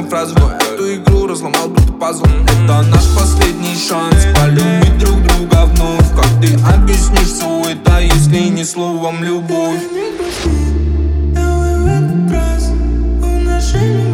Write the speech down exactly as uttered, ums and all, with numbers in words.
знакомую фразу, но эту игру разломал будто пазл. Это наш последний шанс полюбить друг друга вновь. Как ты объяснишь все это, если не словом любовь? Не грусти, давай в этот раз. В нашей